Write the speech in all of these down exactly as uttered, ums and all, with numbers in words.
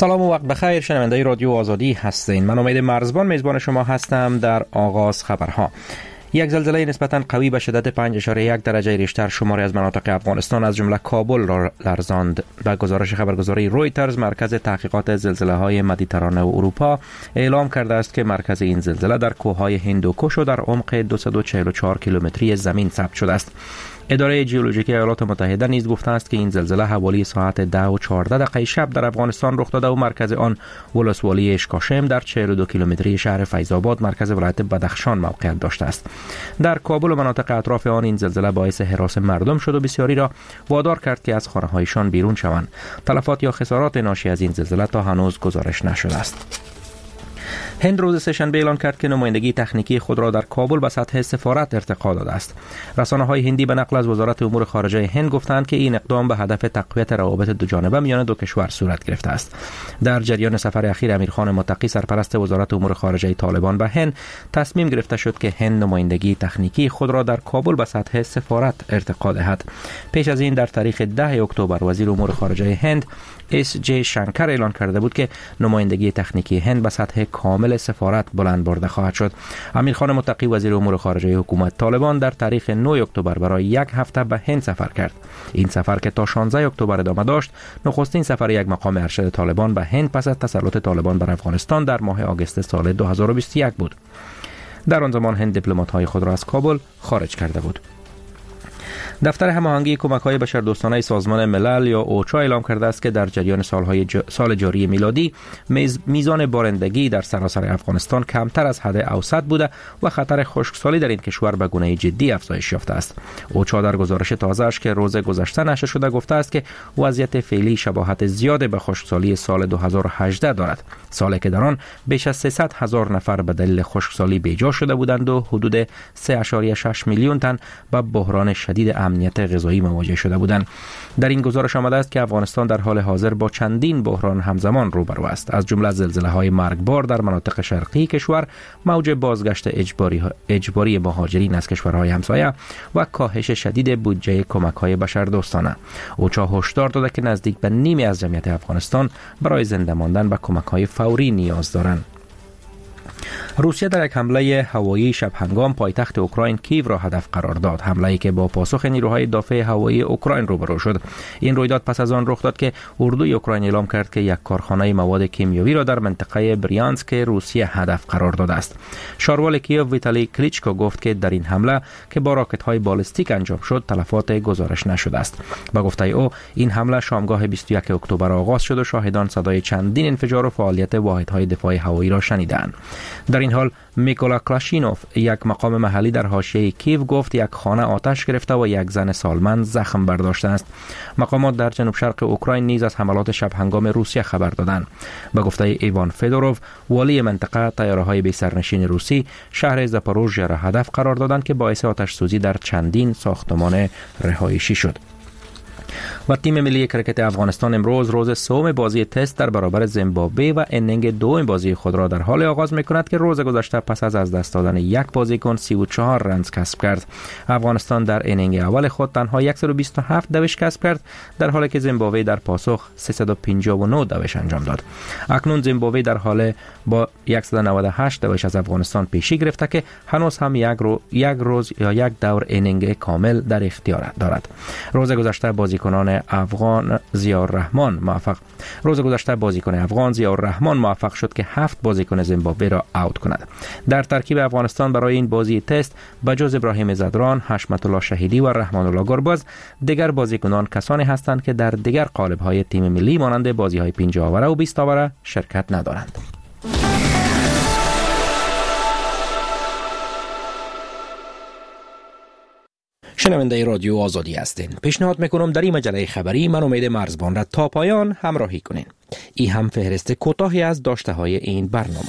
سلام و وقت بخیر، شنونده رادیو آزادی هستین. من امید مرزبان میزبان شما هستم. در آغاز خبرها: یک زلزله نسبتاً قوی به شدت پنج اشاره یک درجه ریشتر شماری از مناطق افغانستان از جمله کابل را لرزاند. به گزارش خبرگزاری رویترز، مرکز تحقیقات زلزله‌های مدیترانه و اروپا اعلام کرده است که مرکز این زلزله در کوههای هندوکش و در عمق دویست و چهل و چهار کیلومتری زمین ثبت شده است. اداره ژئولوژیکی ایالات متحده نیز گفته است که این زلزله حوالی ساعت ده و چهارده دقیقه شب در افغانستان رخ داده و مرکز آن ولسوالی اشکاشم در چهل و دو کیلومتری شهر فیض‌آباد مرکز ولایت بدخشان موقعیت داشته است. در کابل و مناطق اطراف آن این زلزله باعث هراس مردم شد و بسیاری را وادار کرد که از خانه‌هایشان بیرون شوند. تلفات یا خسارات ناشی از این زلزله تا هنوز گزارش نشده است. هند روز سه‌شنبه اعلام کرد که نمایندگی تکنیکی خود را در کابل به سطح سفارت ارتقا داده است. رسانه‌های هندی به نقل از وزارت امور خارجه هند گفتند که این اقدام به هدف تقویت روابط دوجانبه میان دو کشور صورت گرفته است. در جریان سفر اخیر امیرخان متقی سرپرست وزارت امور خارجه طالبان به هند، تصمیم گرفته شد که هند نمایندگی تکنیکی خود را در کابل به سطح سفارت ارتقا دهد. پیش از این در تاریخ ده اکتبر وزیر امور خارجه هند اس جی شنکر اعلان کرده بود که نمایندگی تکنیکی هند به سطح کامل سفارت بلند برده خواهد شد. امیرخان متقی وزیر امور خارجه حکومت طالبان در تاریخ نه اکتبر برای یک هفته به هند سفر کرد. این سفر که تا شانزده اکتبر ادامه داشت، نخستین سفر یک مقام ارشد طالبان به هند پس از تسلط طالبان بر افغانستان در ماه آگوست سال دو هزار و بیست و یک بود. در آن زمان هند دیپلمات‌های خود را از کابل خارج کرده بود. دفتر هماهنگی کمک‌های بشردوستانه سازمان ملل یا اوچا اعلام کرده است که در جریان سالهای ج... سال جاری میلادی میز... میزان بارندگی در سراسر افغانستان کمتر از حد اوسط بوده و خطر خشکسالی در این کشور به گونه جدی افزایش یافته است. اوچا در گزارش تازه‌اش که روز گذشته نشر شده گفته است که وضعیت فعلی شباهت زیاد به خشکسالی سال دو هزار و هجده دارد، سالی که در آن بیش از سیصد هزار نفر به دلیل خشکسالی بیجا شده بودند و حدود سه ممیز شش میلیون تن با بحران شدید امنیت غذایی مواجه شده بودند. در این گزارش آمده است که افغانستان در حال حاضر با چندین بحران همزمان روبرو است، از جمله زلزله‌های مرگبار در مناطق شرقی کشور، موج بازگشت اجباری اجباری مهاجرین از کشورهای همسایه و کاهش شدید بودجه کمک‌های بشردوستانه. اوچا هشدار داده که نزدیک به نیمی از جمعیت افغانستان برای زنده ماندن به کمک‌های فوری نیاز دارند. روسیه در یک حمله هوایی شب هنگام پایتخت اوکراین کیو را هدف قرار داد، حمله‌ای که با پاسخ نیروهای دفاع هوایی اوکراین روبرو شد. این رویداد پس از آن رخ داد که اردوی اوکراین اعلام کرد که یک کارخانه مواد کیمیایی را در منطقه بریانسک روسیه هدف قرار داده است. شاروال کیو ویتالی کلیچکو گفت که در این حمله که با راکت‌های بالستیک انجام شد تلفات گزارش نشده است. با گفته او این حمله شامگاه بیست و یک اکتبر آغاز شد و شاهدان صدای چندین انفجار و فعالیت واحدهای دفاع هوایی را شنیدند. در این حال میکولا کلاشینوف، یک مقام محلی در حاشیه کیو، گفت یک خانه آتش گرفته و یک زن سالمند زخم برداشته است. مقامات در جنوب شرق اوکراین نیز از حملات شب هنگام روسیه خبر دادند. به گفته ایوان فدوروف، والی منطقه، طیاره‌های بی سرنشین روسی شهر زاپاروژیا را هدف قرار دادند که باعث آتش سوزی در چندین ساختمان رهایشی شد. و تیم ملی کرکت افغانستان امروز روز سوم بازی تست در برابر زیمبابوه و انینگ دوم بازی خود را در حال آغاز می‌کند که روز گذشته پس از از دست دادن یک بازیکن سی و چهار رنز کسب کرد. افغانستان در انینگ اول خود تنها صد و بیست و هفت دوش کسب کرد، در حالی که زیمبابوه در پاسخ سیصد و پنجاه و نه دوش انجام داد. اکنون زیمبابوه در حال با صد و نود و هشت دوش از افغانستان پیشی گرفته که هنوز هم یک رو یک روز یا یک دور انینگ کامل در اختیار دارد. روز گذشته بازیکنان افغان ضیاءالرحمن موفق روز گذشته بازیکن افغان ضیاءالرحمن موفق شد که هفت بازیکن زیمبابوه را اوت کند. در ترکیب افغانستان برای این بازی تست بجز ابراهیم زدران، حشمت الله شهیدی و رحمان الله گرباز، دیگر بازیکنان کسانی هستند که در دیگر قالب‌های تیم ملی مانند بازی‌های پنجاه آوره و بیست آوره شرکت ندارند. شنونده رادیو آزادی هستین. پیشنهاد میکنم در این مجله خبری من امید مرزبان را تا پایان همراهی کنین. این هم فهرست کوتاهی از داشته های این برنامه.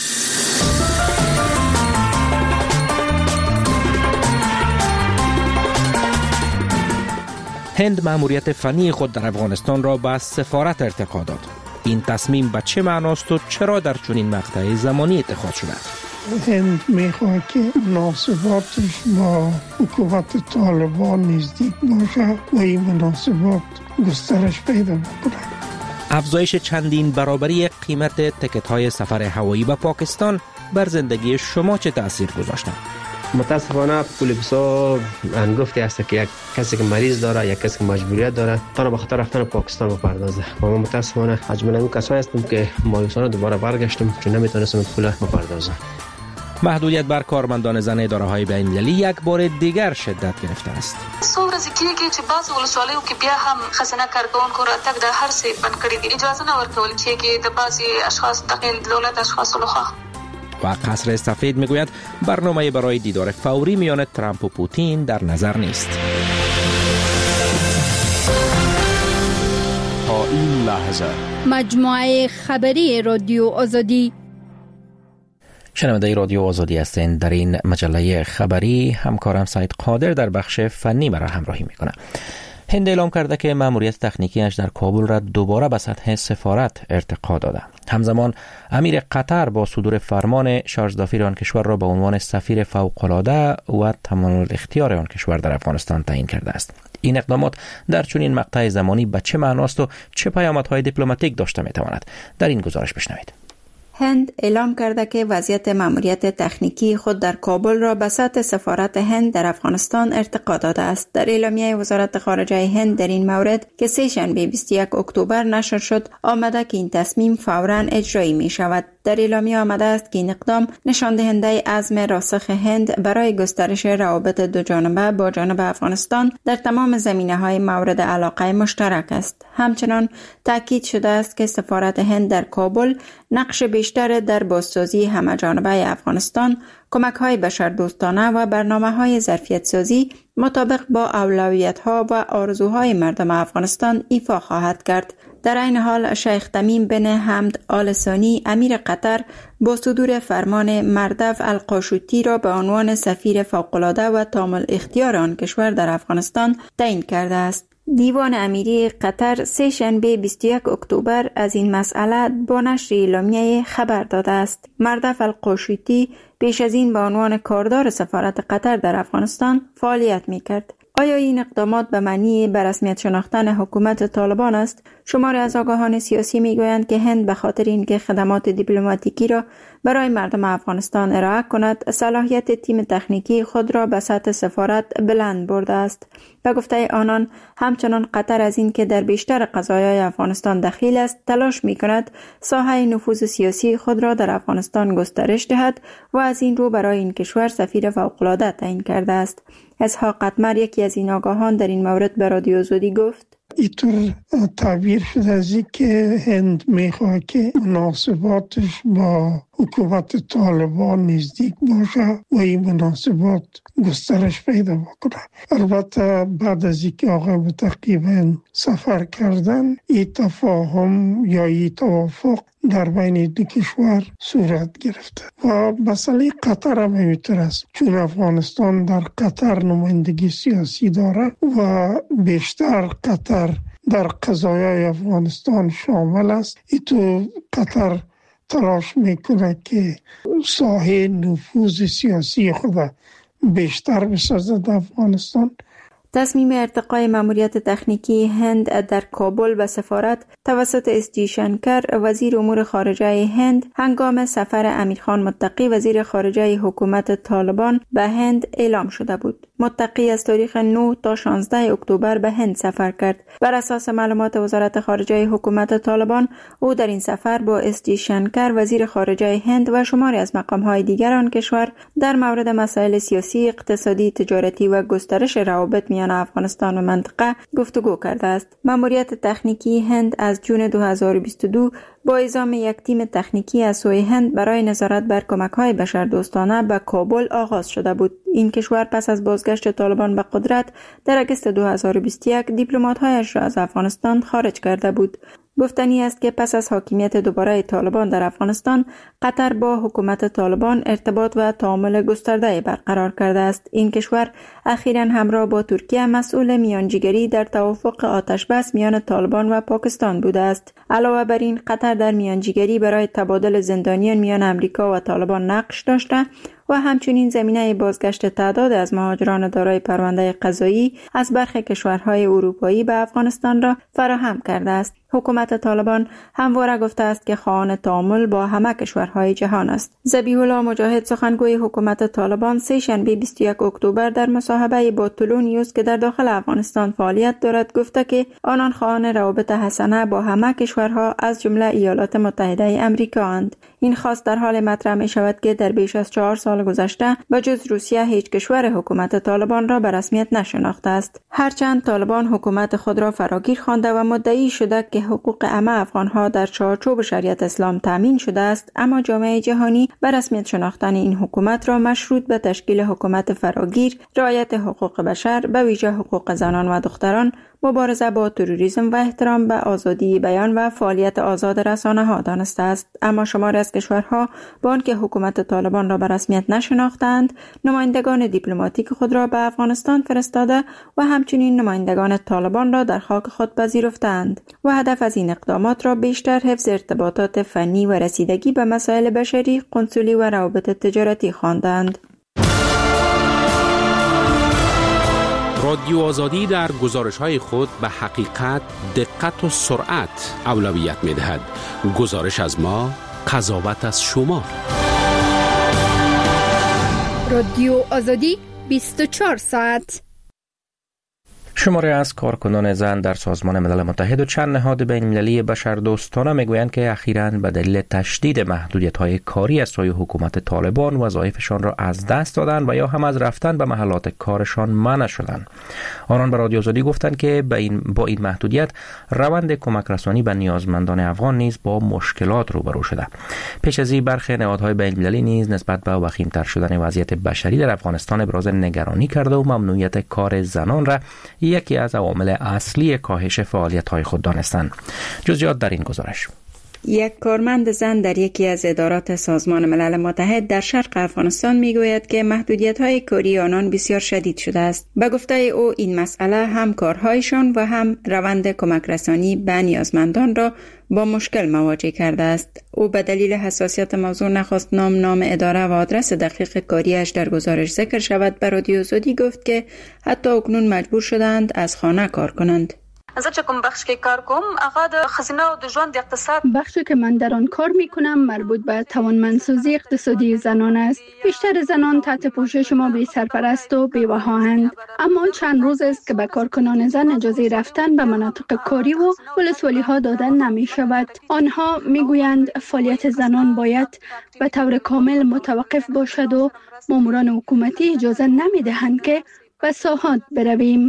هند مأموریت فنی خود در افغانستان را به سفارت ارتقا داد. این تصمیم به چه معناست و چرا در چنین مقطع زمانی اتخاذ شده؟ هند میخواد که مناسباتش با حکومت طالبان نزدیک باشه و این مناسبات گسترش پیدا بکنه. افزایش چندین برابری قیمت تکت‌های سفر هوایی به پاکستان بر زندگی شما چه تأثیر گذاشته؟ متاسفانه پول بسیار انگفتی هست که یک کسی که مریض داره، یک کسی که مجبوریت داره تنها به خاطر رفتن پاکستان بپردازه. و ما متاسفانه از جمله اون کسایی هستیم که مایوسانه دوباره برگشتیم چون نمیتونستیم پول بپردازیم. محدودیت بر کارمندان زن اداره‌های بین‌المللی یک بار دیگر شدت گرفته است. څومره کېږي چې بعض ولسوالیو کې بیا هم خزانه کارکونکو راتګ د هر څه بند کړي دي، اجازه نه ورکول کېږي د بعضي اشخاص داخل دولت اشخاص لخوا. و قصر سفید میگوید برنامه برای دیدار فوری میان ترامپ و پوتین در نظر نیست. تا این لحظه مجموعه خبری رادیو آزادی. شنونده رادیو آزادی هستین. در این مجله خبری همکارم سعید قادر در بخش فنی مرا همراهی میکنه. هند اعلام کرده که ماموریت تکنیکیش در کابل را دوباره به سطح سفارت ارتقا داده. همزمان امیر قطر با صدور فرمان شارژ دافیر آن کشور را به عنوان سفیر فوق‌العاده و تمام الاختیار آن کشور در افغانستان تعیین کرده است. این اقدامات در چنین مقطع زمانی به چه معناست و چه پیامدهای دیپلماتیک داشته میتواند؟ در این گزارش بشنوید. هند اعلام کرده که وضعیت ماموریت تکنیکی خود در کابل را به سطح سفارت هند در افغانستان ارتقا داده است. در اعلامیه وزارت خارجه هند در این مورد که سه شنبه بیست و یک اکتبر نشر شد آمده که این تصمیم فوراً اجرایی می شود. در اعلامیه آمده است که این اقدام نشان دهنده عزم راسخ هند برای گسترش روابط دو جانبه با جانب افغانستان در تمام زمینه‌های مورد علاقه مشترک است. همچنان تاکید شده است که سفارت هند در کابل نقش بیشتر در بازسازی همه‌جانبه افغانستان، کمک‌های بشردوستانه و برنامه‌های ظرفیت‌سازی مطابق با اولویت‌ها و آرزوهای مردم افغانستان ایفا خواهد کرد. در این حال شیخ تمیم بن حمد آل ثانی امیر قطر با صدور فرمان مردف القاشوتی را به عنوان سفیر فوق‌العاده و تام الاختیار آن کشور در افغانستان تعیین کرده است. دیوان امیری قطر سه شنبه بیست و یک اکتبر از این مسئله با نشر اعلامیه خبر داده است. مردف القاشوتی پیش از این به عنوان کاردار سفارت قطر در افغانستان فعالیت می‌کرد. آیا این اقدامات به معنی به رسمیت شناختن حکومت طالبان است؟ شماری از آگاهان سیاسی میگویند که هند به خاطر اینکه خدمات دیپلماتیکی را برای مردم افغانستان ارائه کند، صلاحیت تیم تکنیکی خود را به سطح سفارت بلند برده است. به گفته آنان، همچنان قطر از این که در بیشتر قضایای افغانستان دخیل است، تلاش می‌کند ساحه نفوذ سیاسی خود را در افغانستان گسترش دهد و از این رو برای این کشور سفیر فوق‌العاده تعیین کرده است. اسحاق قطمر یکی از این آگاهان در این مورد به رادیو آزادی گفت: اینطور تعبیر شده از این که هند میخواد که مناسباتش با حکومت طالبان نزدیک باشه و این مناسبات گسترش پیدا بکنه. البته بعد از اینکه آقای متقی سفر کردن، این تفاهم یا این توافق در بین دو کشور صورت گرفته و مسئله قطر هم همینطور است، چون افغانستان در قطر نمایندگی سیاسی داره و بیشتر قطر در قضایای افغانستان شامل است. ای تو قطر تلاش میکنه که ساحه نفوذ سیاسی خود بیشتر بسازد در افغانستان. تصمیم ارتقای ماموریت تکنیکی هند در کابل به سفارت توسط اس جی شنکر وزیر امور خارجه هند هنگام سفر امیرخان متقی وزیر خارجه حکومت طالبان به هند اعلام شده بود. متقی از تاریخ نه تا شانزده اکتبر به هند سفر کرد. بر اساس معلومات وزارت خارجه حکومت طالبان، او در این سفر با اس جی شنکر وزیر خارجه هند و شماری از مقام‌های دیگر آن کشور در مورد مسائل سیاسی، اقتصادی، تجارتی و گسترش روابط میان افغانستان و منطقه گفتگو کرده است. ماموریت تکنیکی هند از جون دو هزار و بیست و دو با اعزام یک تیم تکنیکی از سوی هند برای نظارت بر کمک‌های بشردوستانه به کابل آغاز شده بود. این کشور پس از بازگشت طالبان به قدرت در اگست دو هزار و بیست و یک دیپلمات‌هایش را از افغانستان خارج کرده بود. گفتنی است که پس از حاکمیت دوباره طالبان در افغانستان، قطر با حکومت طالبان ارتباط و تعامل گسترده برقرار کرده است. این کشور اخیراً همراه با ترکیه مسئول میانجیگری در توافق آتشبس میان طالبان و پاکستان بوده است. علاوه بر این، قطر در میانجیگری برای تبادل زندانیان میان امریکا و طالبان نقش داشته و همچنین زمینه بازگشت تعداد از مهاجران دارای پرونده قضایی از برخی کشورهای اروپایی به افغانستان را فراهم کرده است. حکومت طالبان همواره گفته است که خواهان تعامل با همه کشورهای جهان است. ذبیح الله مجاهد سخنگوی حکومت طالبان سه شنبه بیست و یک اکتبر در مصاحبه با طلوع نیوز که در داخل افغانستان فعالیت دارد گفته که آنان خواهان روابط حسنه با همه کشورها از جمله ایالات متحده آمریکا اند. این خواست در حال مطرح می شود که در بیش از چهار سال گذشته به جز روسیه هیچ کشور حکومت طالبان را به رسمیت نشناخته است. هرچند طالبان حکومت خود را فراگیر خوانده و مدعی شده که حقوق همه افغانها در چارچوب شریعت اسلام تامین شده است، اما جامعه جهانی به رسمیت شناختن این حکومت را مشروط به تشکیل حکومت فراگیر، رعایت حقوق بشر به ویژه حقوق زنان و دختران، مبارزه با تروریسم و احترام به آزادی بیان و فعالیت آزاد رسانه‌ها دانسته است. اما شماری از کشورها با آنکه حکومت طالبان را به رسمیت نشناختند، نمایندگان دیپلماتیک خود را به افغانستان فرستاده و همچنین نمایندگان طالبان را در خاک خود پذیرفتند و هدف از این اقدامات را بیشتر حفظ ارتباطات فنی و رسیدگی به مسائل بشری، قنسولی و روابط تجارتی خواندند. رادیو آزادی در گزارش‌های خود به حقیقت، دقت و سرعت اولویت می‌دهد. گزارش از ما، قضاوت از شما. رادیو آزادی بیست و چهار ساعت. شماره از کارکنان زن در سازمان ملل متحد و چند نهاد بین‌المللی بشردوستانه میگویند که اخیراً به دلیل تشدید محدودیت‌های کاری از سوی حکومت طالبان وظایفشان را از دست دادند و یا هم از رفتن به محلات کارشان منع شدند. آنان به رادیو آزادی گفتند که با این با این محدودیت روند کمک رسانی به نیازمندان افغان نیز با مشکلات روبرو شده. پیش از این برخی نهادهای بین‌المللی نیز نسبت به وخیم‌تر شدن وضعیت بشری در افغانستان ابراز نگرانی کرده و ممنوعیت کار زنان را یکی از عوامل اصلی کاهش فعالیت‌های خود دانستند. جزئیات در این گزارش. یک کارمند زن در یکی از ادارات سازمان ملل متحد در شرق افغانستان میگوید که محدودیت‌های کاری آنان بسیار شدید شده است. به گفته او این مسئله هم کارهایشان و هم روند کمک رسانی به نیازمندان را با مشکل مواجه کرده است. او به دلیل حساسیت موضوع نخواست نام نام اداره و آدرس دقیق کاریش در گزارش ذکر شود. به رادیو آزادی گفت که حتی اکنون مجبور شدند از خانه کار کنند. زه چې کوم بخش کې کار کوم هغه د خزینه او د ژوند اقتصاد بخشی که من در آن کار می کنم مربوط به توانمندسازی اقتصادی زنان است. بیشتر زنان تحت پوشش ما بی سرپرست و بی‌وفااند، اما چند روز است که به کارکنان زن اجازه رفتن به مناطق کاری و ولسوالی ها دادن نمی شود. آنها می گویند فعالیت زنان باید به طور کامل متوقف باشد و ماموران حکومتی اجازه نمی دهند که به ساحات برویم.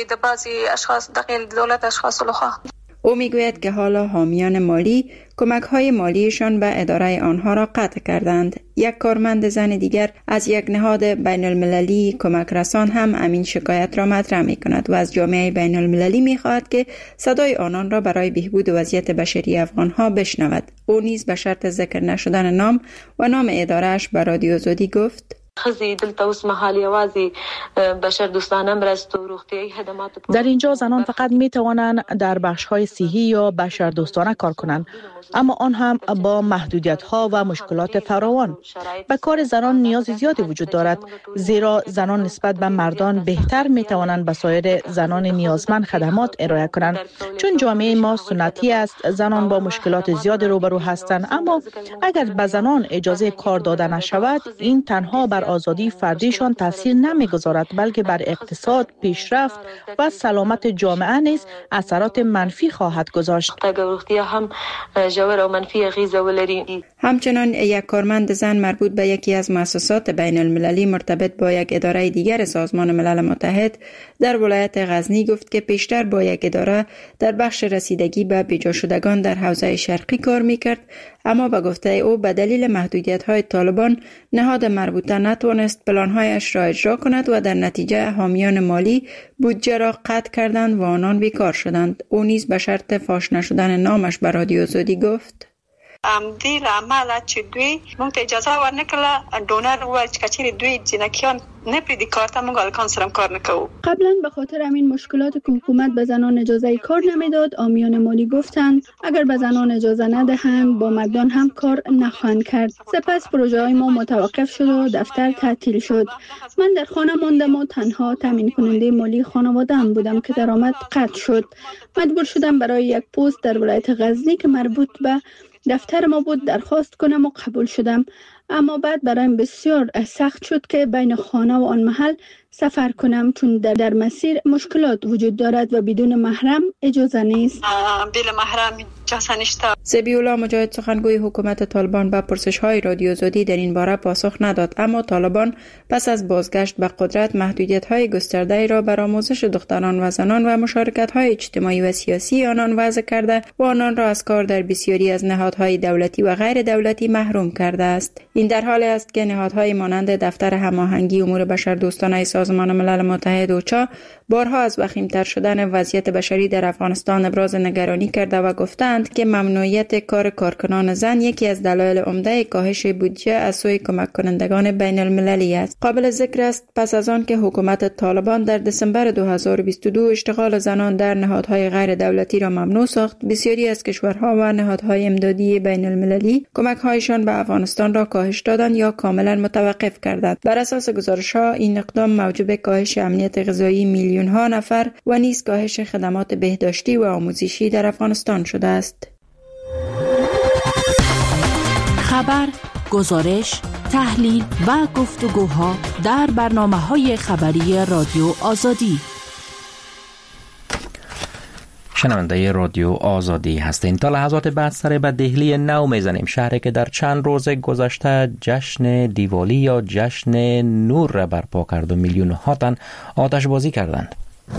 او میگوید که حالا حامیان مالی کمک های مالیشان به اداره آنها را قطع کردند. یک کارمند زن دیگر از یک نهاد بین المللی کمک رسان هم امین شکایت را مطرح می کند و از جامعه بین المللی می خواهد که صدای آنان را برای بهبود وضعیت بشری افغان ها بشنود. او نیز به شرط ذکر نشدن نام و نام ادارهش به رادیو آزادی گفت: در اینجا زنان فقط می توانند در بخش‌های صحی یا بشردوستانه کار کنند، اما آن هم با محدودیت‌ها و مشکلات فراوان. به کار زنان نیاز زیادی وجود دارد، زیرا زنان نسبت به مردان بهتر می توانند به سایر زنان نیازمند خدمات ارائه کنند. چون جامعه ما سنتی است، زنان با مشکلات زیاد روبرو هستند، اما اگر به زنان اجازه کار داده نشود، این تنها بر آزادی فردیشان تاثیر نمیگذارد، بلکه بر اقتصاد، پیشرفت و سلامت جامعه نیز اثرات منفی خواهد گذاشت. همچنان یک کارمند زن مربوط به یکی از مؤسسات بین المللی مرتبط با یک اداره دیگر سازمان ملل متحد در ولایت غزنی گفت که پیشتر با یک اداره در بخش رسیدگی به بیجا شدگان در حوزه شرقی کار میکرد، اما به گفته او به دلیل محدودیت‌های طالبان نهاد مربوطه نتوانست پلان‌هایش را اجرا کند و در نتیجه حامیان مالی بودجه را قطع کردند و آنان بیکار شدند. او نیز به شرط فاش نشدن نامش به رادیو آزادی گفت: امدی عمل چې دوی موږ اجازه ورنکړه ډونر و چې کچې دوی جنکیان نه پریدی کار ته موږ الکان سرم کار نکو. قبلا به خاطر همین مشکلات که حکومت به زنان اجازه کار نمیداد، عامیان مالی گفتند اگر به زنان اجازه ندهند با مردان هم کار نخواهند کرد. سپس پروژه های ما متوقف شد و دفتر تعطیل شد. من در خانه ماندم و تنها تامین کننده مالی خانواده‌ام بودم که درآمد قطع شد. مجبور شدم برای یک پست در ولایت غزنی که مربوط به دفتر ما بود درخواست کنم و قبول شدم. اما بعد برایم بسیار سخت شد که بین خانه و آن محل سفر کنم، چون در, در مسیر مشکلات وجود دارد و بدون محرم اجازه نیست. بلا محرم اجازه نیست. ذبیح‌الله مجاهد سخنگوی حکومت طالبان به پرسش‌های رادیو آزادی در این باره پاسخ نداد، اما طالبان پس از بازگشت به قدرت محدودیت‌های گسترده‌ای را بر آموزش دختران و زنان و مشارکت‌های اجتماعی و سیاسی آنان وضع کرده و آنان را از کار در بسیاری از نهادهای دولتی و غیر دولتی محروم کرده است. این در حالی است که نهادهای مانند دفتر هماهنگی امور بشردوستانه سازمان ملل متحد اوچا بارها از وخیم‌تر شدن وضعیت بشری در افغانستان ابراز نگرانی کرده و گفتند که ممنوعیت کار کارکنان زن یکی از دلایل عمده کاهش بودجه از سوی کمک کنندگان بین المللی است. قابل ذکر است پس از آن که حکومت طالبان در دسامبر دو هزار و بیست و دو اشتغال زنان در نهادهای غیر دولتی را ممنوع ساخت، بسیاری از کشورها و نهادهای امدادی بین المللی کمک‌هایشان به افغانستان را کاهش دادند یا کاملا متوقف کردند. بر اساس گزارش‌ها این اقدام موجب کاهش امنیت غذایی میلیون ها نفر و نیز کاهش خدمات بهداشتی و آموزشی در افغانستان شده است. خبر، گزارش، تحلیل و گفتگوها در برنامه‌های خبری رادیو آزادی. شنونده رادیو آزادی هستین. تا لحظات بعد سر به دهلی نو میزنیم، شهری که در چند روز گذشته جشن دیوالی یا جشن نور را برپا کرد و میلیون ها تن آتش بازی کردند.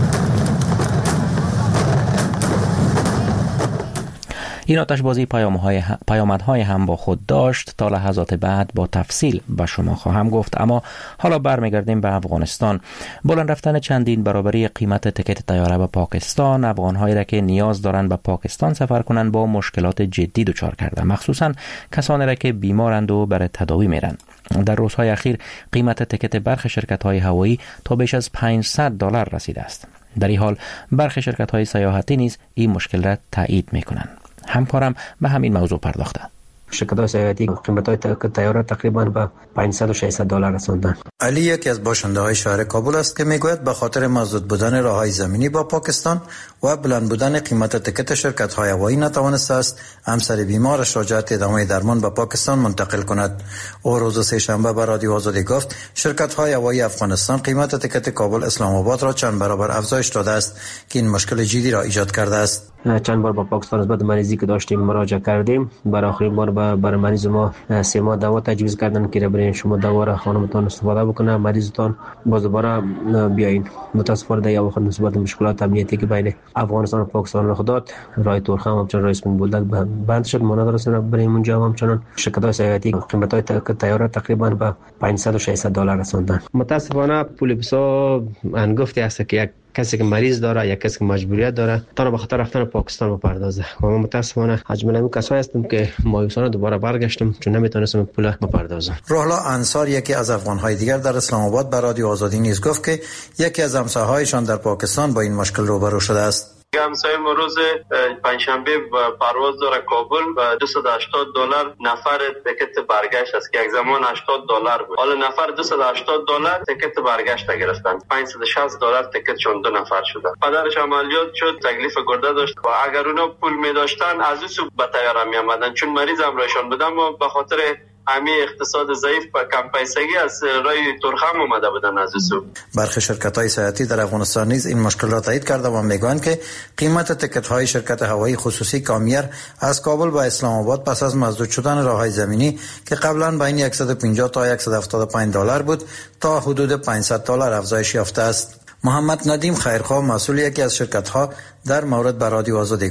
این آتشبازی پیامدهای هم با خود داشت. تا لحظات بعد با تفصیل به شما خواهم گفت، اما حالا برمیگردیم به افغانستان. بلند رفتن چندین برابری قیمت تکت طیاره به پاکستان افغان‌هایی را که نیاز دارند به پاکستان سفر کنند با مشکلات جدی دچار کرده، مخصوصا کسانی را که بیمارند و برای تداوی میرند. در روزهای اخیر قیمت تکت برخی شرکت‌های هوایی تا بیش از پانصد دلار رسیده است. در این حال برخی شرکت‌های سیاحتی نیز این مشکل را تایید می‌کنند. همکارم به همین موضوع پرداخته. شرکت‌های سیاحتی قیمت‌های طیاره تقریباً به پانصد و ششصد دلار رساندن. علی یکی از باشنده‌های شهر کابل است که میگوید به خاطر مسدود بودن راه‌های زمینی با پاکستان و بلند بودن قیمت تکت شرکت‌های هوایی نتوانسته است همسر بیمارش را جهت ادامه درمان به پاکستان منتقل کند. او روز سه‌شنبه به رادیو آزادی گفت شرکت‌های هوایی افغانستان قیمت تکت کابل اسلام آباد را چند برابر افزایش داده است که این مشکل جدی را ایجاد کرده است. چند بار با پاکستان نسبت مریضی که داشتیم مراجعه کردیم. برای آخرین بار برای مریض ما سه ماه دوا تجویز کردن که برای شما دوا را خانمتان استفاده بکنه، مریضتان باز دوباره بیاین. متاسفانه در واقع نسبت مشکلات امنیتی که بین افغانستان و پاکستان رخ داد، راه تورخم همچنان راه اسمین بولدک بند شد. ما ندارستیم برای اونجا همچنان شرکت‌های سیاحتی قیمت‌های طیاره تقریبا به پانصد و ششصد دلار رساندن. متاسفانه پول بسا انگفتی است که یک کسی که مریض داره یا کسی که مجبوریت داره تا به خاطر رفتن پاکستان بپردازه. و ما متاسفانه حجما اون کسایی هستیم که مایوسانه دوباره برگشتم چون نمیتونستم پول بپردازم. روحلا انصار یکی از افغان‌های دیگر در اسلام آباد به رادیو آزادی نیز گفت که یکی از همسایه‌هایشان در پاکستان با این مشکل روبرو شده است. همسایه ما روز پنجشنبه پرواز داره کابل و دویست و هشتاد دلار نفر تکت برگشت است که یک زمان هشتاد دلار بود. حالا نفر دویست و هشتاد دلار تکت برگشت گرفتن. پانصد و شصت دلار تکتشون دو نفر شده. پدرش عملیات شد، تکلیف گرده داشت و اگر اونا پول می داشتن از اون سو به طیاره می آمدن چون مریض همراهشان بودن و به خاطر همه اقتصاد ضعیف و کم پیسگی از راه تورخم اومده بودن از سو. برخی شرکت‌های سیاحتی در افغانستان نیز این مشکل را تایید کرده و میگویند که قیمت تکت‌های شرکت هوایی خصوصی کامیر از کابل به اسلام آباد پس از مسدود شدن راه‌های زمینی که قبلا بین صد و پنجاه تا صد و هفتاد و پنج دلار بود تا حدود پانصد دلار افزایش یافته است. محمد ندیم خیرخواه مسئول یکی از شرکت‌ها در مورد به رادیو آزادی گفت: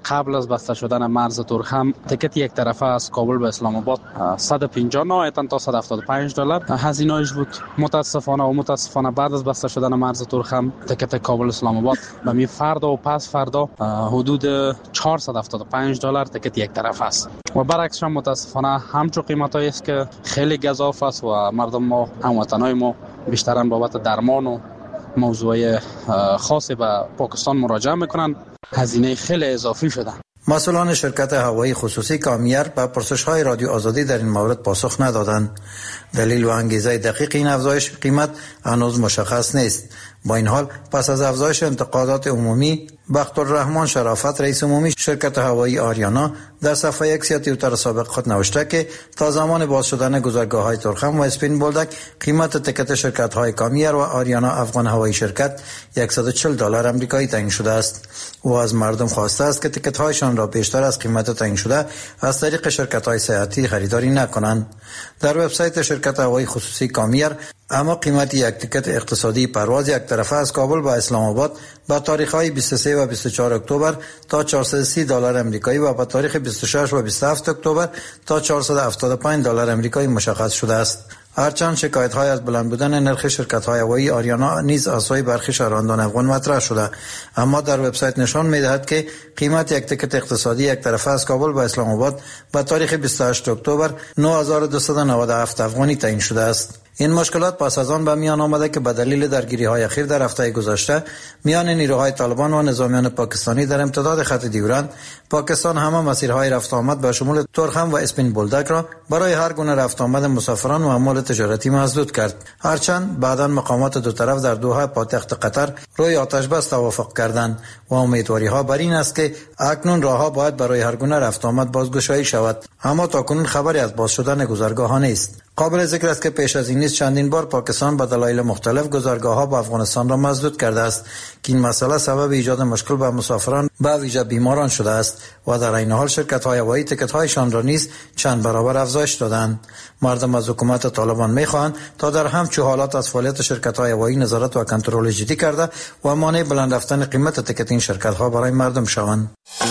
قبل از بسته شدن مرز تورخم تکت یک طرفه از کابل به اسلام آباد صد و پنجاه نهایتا تا صد و هفتاد و پنج دلار هزینه‌اش بود. متاسفانه و متاسفانه بعد از بسته شدن مرز تورخم تکت کابل اسلام آباد به می فردا و پس فردا حدود چهارصد و هفتاد و پنج دلار تکت یک طرف است و برعکسش هم متاسفانه همچو قیمتایی است که خیلی گزاف است و مردم ما هموطنای ما بیشترن بابت درمان و موضوع خاصی به پاکستان مراجعه میکنن. هزینه خیلی اضافی شده. مسئولان شرکت هوایی خصوصی کامیر به پرسش‌های رادیو آزادی در این مورد پاسخ ندادند. دلیل و انگیزه دقیق این افزایش قیمت هنوز مشخص نیست. با این حال پس از افزایش انتقادات عمومی، بختالرحمن شرافت رئیس عمومی شرکت هوایی آریانا در صفحه اکس یا توییتر سابق خود نوشته که تا زمان باز شدن گذرگاه‌های تورخم و اسپین بولدک قیمت تکت شرکت‌های کامیر و آریانا افغان هوایی شرکت صد و چهل دلار آمریکایی تعیین شده است. او از مردم خواسته است که تکت‌هایشان را بیشتر از قیمت تعیین شده از طریق شرکت‌های سیاحتی خریداری نکنند. در وبسایت شرکت هوایی خصوصی کامیر اما قیمت یک تکت اقتصادی پرواز یک طرفه از کابل به اسلام آباد با تاریخ‌های بیست و سه و بیست و چهار اکتبر تا چهارصد و سی دلار آمریکایی و با تاریخ بیست و شش و بیست و هفت اکتبر تا چهارصد و هفتاد و پنج دلار آمریکایی مشخص شده است. هرچند شکایت‌های از بلند بودن نرخ شرکت‌های هوایی آریانا نیز از سوی برخی شهروندان افغان مطرح شده، اما در وبسایت نشان می‌دهد که قیمت یک تکت اقتصادی یک طرفه از کابل به اسلام آباد با تاریخ بیست و هشت اکتبر نه هزار و دویست و نود و هفت افغانی تعیین شده است. این مشکلات پس از آن به میان آمده که به دلیل درگیری‌های اخیر در هفته گذشته میان نیروهای طالبان و نظامیان پاکستانی در امتداد خط دیورند، پاکستان همه مسیرهای رفت آمد به شمول تورخم و اسپین بولدک را برای هر گونه رفت آمد مسافران و اموال تجارتی مسدود کرد. هرچند بعداً مقامات دو طرف در دوحه پایتخت قطر روی آتش بس توافق کردند و امیدواری‌ها بر این است که اکنون راه‌ها باید برای هر گونه رفت آمد بازگشایی شود، اما تاکنون خبری از باز شدن گذرگاه‌ها نیست. قابل ذکر است که پیش از این نیز چندین بار پاکستان به دلایل مختلف گذرگاه‌ها با افغانستان را مسدود کرده است که این مسئله سبب ایجاد مشکل به مسافران به ویژه بیماران شده است و در این حال شرکت‌های هوایی تکت‌هایشان را نیز چند برابر افزایش دادند. مردم از حکومت طالبان می‌خواهند تا در همچو حالات از فعالیت شرکت‌های هوایی نظارت و کنترل جدی کرده و مانع بلند رفتن قیمت تکت این شرکت‌ها برای مردم شوند.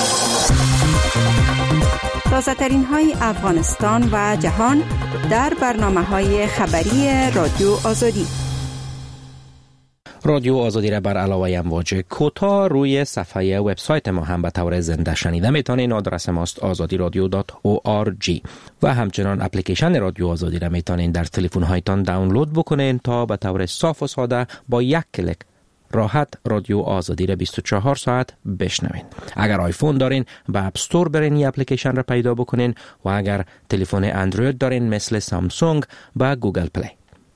تازه‌ترین های افغانستان و جهان در برنامه‌های خبری رادیو آزادی. رادیو آزادی را بر علاوه امواج کوتاه روی صفحه وبسایت ما هم به طور زنده شنیده میتونین. آدرس ماست آزادی رادیو دات او آر جی و همچنان اپلیکیشن رادیو آزادی را میتونین در تلفن هایتان دانلود بکنین تا به طور صاف و ساده با یک کلیک راحت رادیو آزادی را بیست و چهار ساعت بشنوین. اگر آیفون دارین به اپ استور برین این اپلیکیشن را پیدا بکنین و اگر تلفن اندروید دارین مثل سامسونگ به گوگل پلی.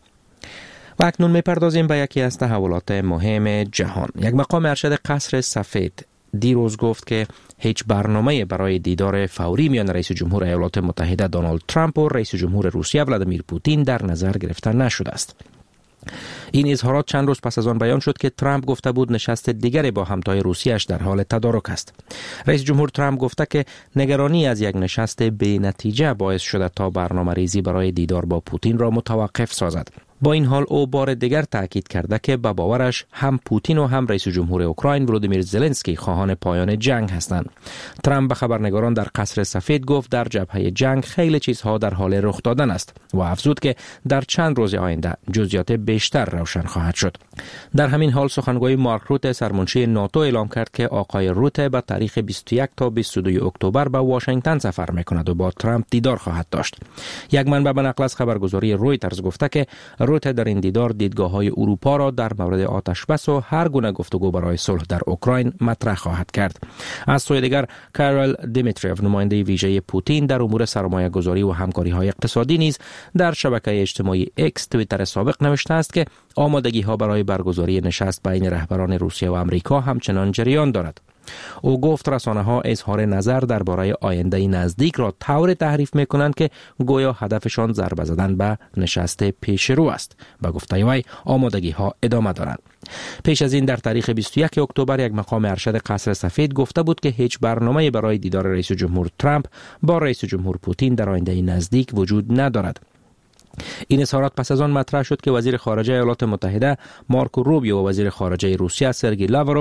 و اکنون میپردازیم به یکی از تحولات مهم جهان. یک مقام ارشد قصر سفید دیروز گفت که هیچ برنامه برای دیدار فوری میان رئیس جمهور ایالات متحده دونالد ترامپ و رئیس جمهور روسیه ولادیمیر پوتین در نظر گرفته نشده است. این اظهارات چند روز پس از آن بیان شد که ترامپ گفته بود نشست دیگری با همتای روسیه‌اش در حال تدارک است. رئیس جمهور ترامپ گفته که نگرانی از یک نشست بی نتیجه باعث شده تا برنامه ریزی برای دیدار با پوتین را متوقف سازد. با این حال او بار دیگر تاکید کرده که به باورش هم پوتین و هم رئیس جمهور اوکراین ولودیمیر زلنسکی خواهان پایان جنگ هستند. ترامپ به خبرنگاران در قصر سفید گفت در جبهه جنگ خیلی چیزها در حال رخ دادن است و افزود که در چند روز آینده جزئیات بیشتر روشن خواهد شد. در همین حال سخنگوی مارک روته سرمنشی ناتو اعلام کرد که آقای روته به تاریخ بیست و یک تا بیست و دو اکتبر به واشنگتن سفر می‌کند و با ترامپ دیدار خواهد داشت. یک منبع به نقل از خبرگزاری رویترز گفته که روته در این دیدار دیدگاه‌های اروپا را در مورد آتش‌بس و هر گونه گفتگو برای صلح در اوکراین مطرح خواهد کرد. از سوی دیگر کارل دیمیتریف نماینده ویژه پوتین در امور سرمایه‌گذاری و همکاری‌های اقتصادی نیز در شبکه اجتماعی اکس توییتر سابق نوشته است که آمادگی‌ها برای برگزاری نشست بین رهبران روسیه و آمریکا همچنان جریان دارد. او گفت رسانه‌ها اظهار نظر درباره آینده نزدیک را طور تحریف می‌کنند که گویا هدفشان ضربه زدن به نشست پیشرو است. با گفته وی آمادگی‌ها ادامه دارند. پیش از این در تاریخ بیست و یک اکتبر یک مقام ارشد قصر سفید گفته بود که هیچ برنامه‌ای برای دیدار رئیس جمهور ترامپ با رئیس جمهور پوتین در آینده نزدیک وجود ندارد. این اظهارات پس از آن مطرح شد که وزیر خارجه ایالات متحده مارکو روبیو و وزیر خارجه روسیه سرگئی لاوروف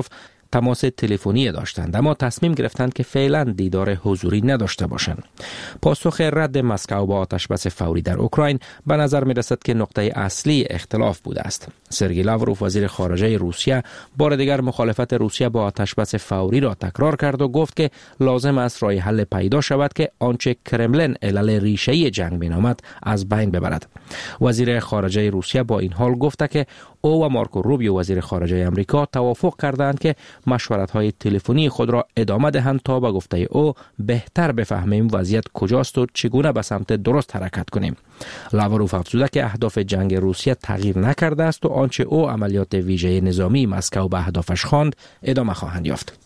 تماس تلفنی داشتند، اما تصمیم گرفتند که فعلا دیدار حضوری نداشته باشند. پاسخ رد مسکو با آتشبس فوری در اوکراین به نظر می رسد که نقطه اصلی اختلاف بوده است. سرگئی لاوروف وزیر خارجه روسیه بار دیگر مخالفت روسیه با آتشبس فوری را تکرار کرد و گفت که لازم است راه حل پیدا شود که آنچه کرملن علل ریشه‌ای جنگ مینامد از بین ببرد. وزیر خارجه روسیه با این حال گفت که او و مارکو روبیو وزیر خارجه امریکا توافق کردند که مشورت‌های تلفنی خود را ادامه دهند تا به گفته او بهتر بفهمیم وضعیت کجاست و چگونه به سمت درست حرکت کنیم. لاوروف افزود که اهداف جنگ روسیه تغییر نکرده است و آنچه او عملیات ویژه نظامی مسکو به اهدافش خواند ادامه خواهند یافت.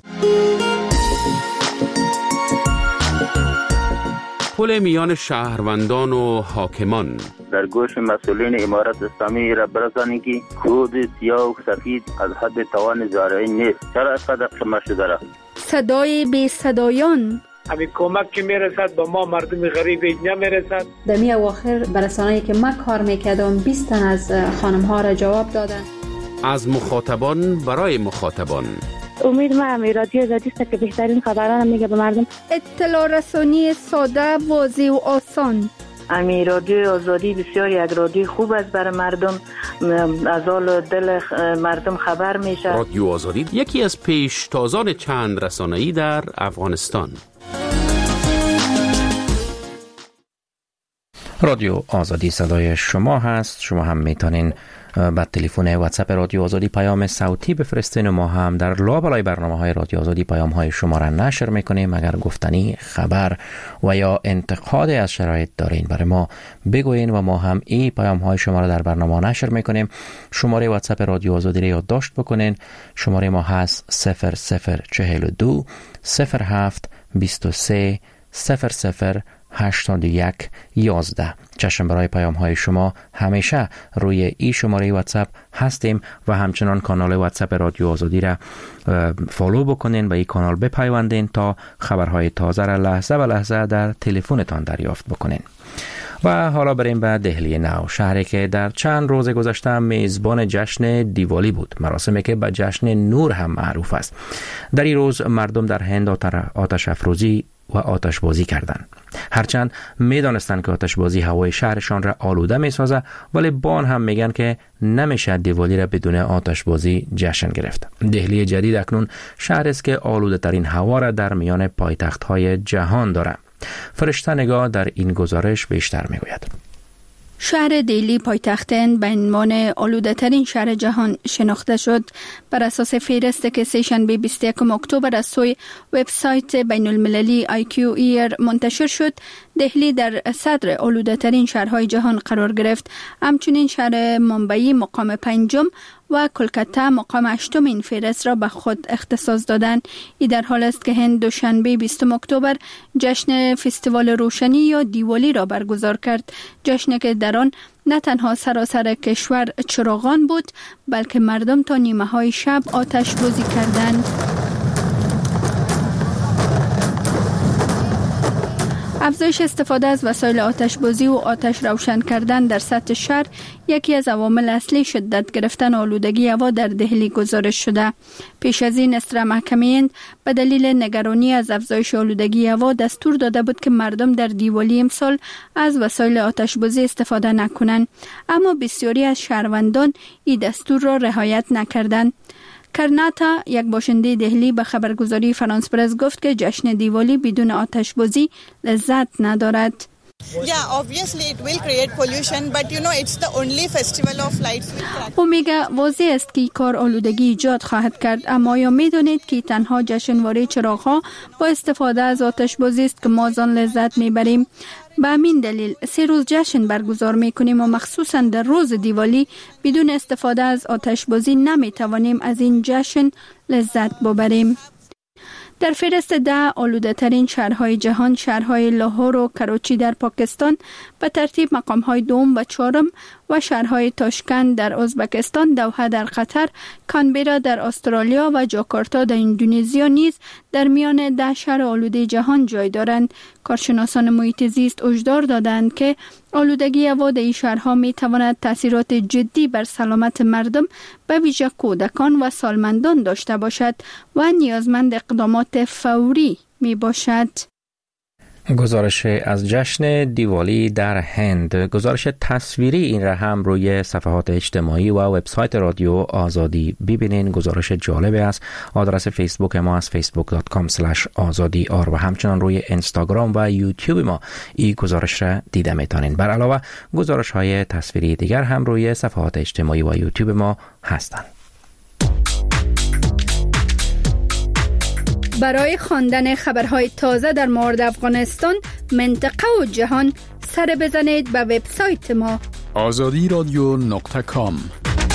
پل میان شهروندان و حاکمان در گوش مسئولین امارت اسلامی را برسانید که کود سیاه و سفید از حد توان زارعی نیست. چرا از قدر شما شده را؟ صدای بی صدایان همین کمک که میرسد به ما مردم غریب اینجا میرسد. در می اواخر برسانه‌ای که من کار میکردم بیست تن از خانم ها را جواب دادن. از مخاطبان برای مخاطبان. امید ما هم رادیو آزادی است که بهترین خبران میگه به مردم. اطلاع رسانی ساده، واضح و آسان. امی رادیو آزادی بسیار یک رادیو خوب است برای مردم، از حال دل مردم خبر میشه. رادیو آزادی یکی از پیشتازان چند رسانه‌ای در افغانستان. رادیو آزادی صدای شما هست. شما هم میتونین با تلفن واتساپ رادیو آزادی پیام صوتی بفرستین و ما هم در لابلای برنامه‌های رادیو آزادی پیام‌های شما را نشر میکنیم. اگر گفتنی، خبر و یا انتقاد از شرایط دارین برای ما بگوین و ما هم این پیام‌های شما را در برنامه نشر میکنیم. شماره واتساپ رادیو آزادی را یادداشت بکنین. شماره ما هست صفر صفر چهل و دو صفر هفت بیست و سه صفر صفر هشتاد و یک یازده. چشم برای پیام های شما همیشه روی این شماره واتساپ هستیم و همچنان کانال واتساپ رادیو آزادی را فالو بکنین و این کانال بپیوندین تا خبرهای تازه را لحظه به لحظه در تلفنتان دریافت بکنین. و حالا بریم به دهلی نو، شهری که در چند روز گذشته میزبان جشن دیوالی بود، مراسمی که به جشن نور هم معروف است. در این روز مردم در هند آتش افروزی و آتش بازی کردند. هرچند میدانستند که آتش بازی هوای شهرشان را آلوده میسازه، ولی بان هم میگن که نمیشه دیوالی را بدون آتش بازی جشن گرفت. دهلی جدید اکنون شهر است که آلوده ترین هوا را در میان پایتخت های جهان دارد. فرشته نگاه در این گزارش بیشتر میگوید. شهر دهلی پایتخت هند به عنوان آلوده ترین شهر جهان شناخته شد. بر اساس فهرستی که سه‌شنبه بیست و یکم اکتبر از سوی وبسایت بین المللی آی کیو ایر منتشر شد، دهلی در صدر آلوده ترین شهرهای جهان قرار گرفت. همچنین شهر ممبئی مقام پنجم و کلکته مقام هشتم این فهرست را به خود اختصاص دادند. این در حال است که هند دوشنبه بیستم اکتبر جشن فستیوال روشنی یا دیوالی را برگزار کرد، جشنی که در آن نه تنها سراسر کشور چراغان بود، بلکه مردم تا نیمه های شب آتش بازی کردند. افزایش استفاده از وسایل آتش‌بازی و آتش روشن کردن در سطح شهر یکی از عوامل اصلی شدت گرفتن آلودگی هوا در دهلی گزارش شده. پیش از این اسرا محکمه هند به دلیل نگرانی از افزایش آلودگی هوا دستور داده بود که مردم در دیوالی امسال از وسایل آتش‌بازی استفاده نکنند، اما بسیاری از شهروندان این دستور را رعایت نکردند. کرناتا، یک باشنده دهلی، به خبرگزاری فرانس پرس گفت که جشن دیوالی بدون آتش بازی لذت ندارد. Yeah, obviously it will create pollution, but you know it's the only festival of lights. او میگه واضح است که کار آلودگی ایجاد خواهد کرد، اما یا میدونید که تنها جشنواره چراغ‌ها با استفاده از آتش بازی است که ما از آن لذت میبریم. به همین دلیل سه روز جشن برگزار میکنیم و مخصوصا در روز دیوالی بدون استفاده از آتش بازی نمیتوانیم از این جشن لذت ببریم. در فهرست ده آلوده ترین شهرهای جهان، شهرهای لاهور و کراچی در پاکستان به ترتیب مقامهای دوم و چهارم و شهرهای تاشکند در ازبکستان، دوحه در قطر، کانبرا در استرالیا و جاکارتا در اندونزیا نیز در میان ده شهر آلوده جهان جای دارند. کارشناسان محیط زیست هشدار دادند که آلودگی هوا در این شهرها می تواند تاثیرات جدی بر سلامت مردم به ویژه کودکان و سالمندان داشته باشد و نیازمند اقدامات فوری می باشد. گزارش از جشن دیوالی در هند. گزارش تصویری این را هم روی صفحات اجتماعی و وبسایت رادیو آزادی ببینین. گزارش جالب است. آدرس فیسبوک ما از فیسبوک دات کام اسلش آزادی آر و همچنان روی اینستاگرام و یوتیوب ما این گزارش را دیده میتونین. بر علاوه گزارش های تصویری دیگر هم روی صفحات اجتماعی و یوتیوب ما هستند. برای خواندن خبرهای تازه در مورد افغانستان، منطقه و جهان سر بزنید به وبسایت ما آزادی رادیو نقطه کام.